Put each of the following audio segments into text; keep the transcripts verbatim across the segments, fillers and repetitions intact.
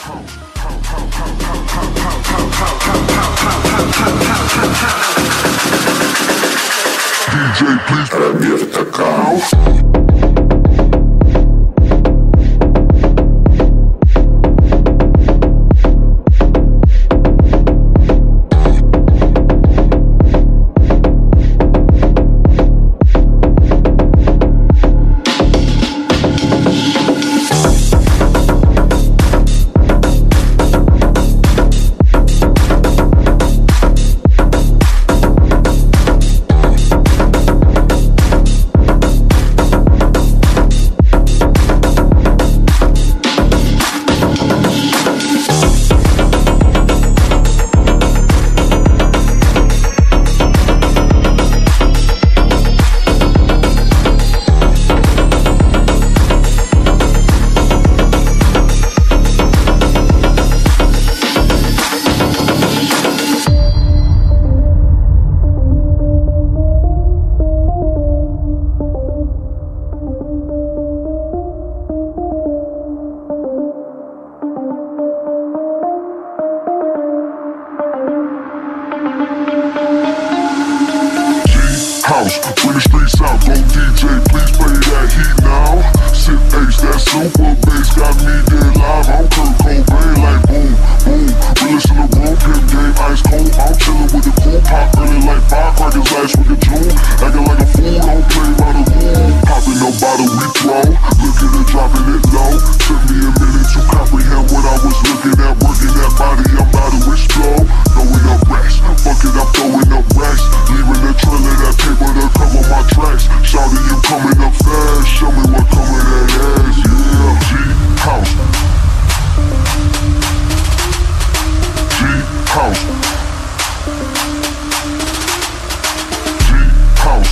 D J, please Roberta Caos. House, when the streets out, go D J, please play that heat now. Sip H, that super bass got me dead live. I'm Kurt Cobain, like boom, boom. We listen to room, pimp game, ice cold. I'm chillin' with the cool pop, early like firecrackers, last week of June. Acting like a fool, don't play by the rule. Popping no bottle, we throw. Look at it, dropping it low. Took me a minute to comprehend what I was looking at. Working that body, I'm about to explode. Throwing up racks, fuck it, I'm throwing up racks. Leaving the trailer, that paper to cover my tracks. Shouting, you coming up fast. Show me what coming that ass, yeah. G House. G House. G House.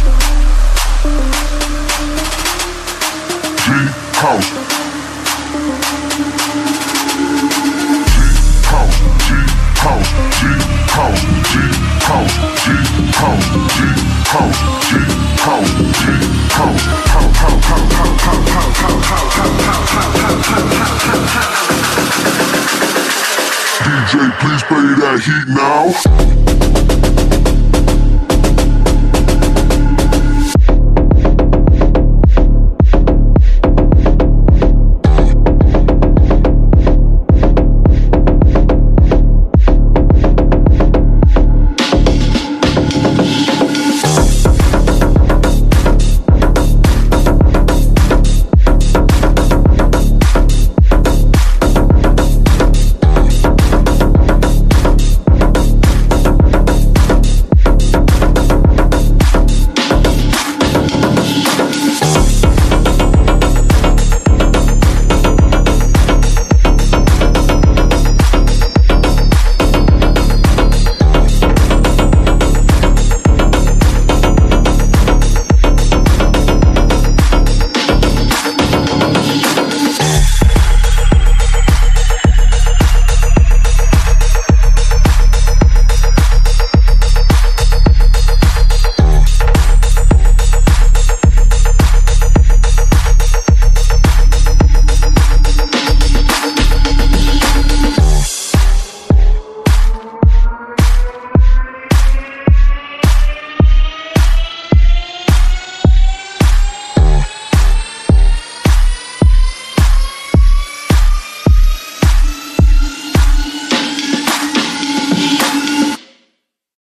G House. G House. G House. G House. G House. G House. G House. G House. D J, please play that heat now.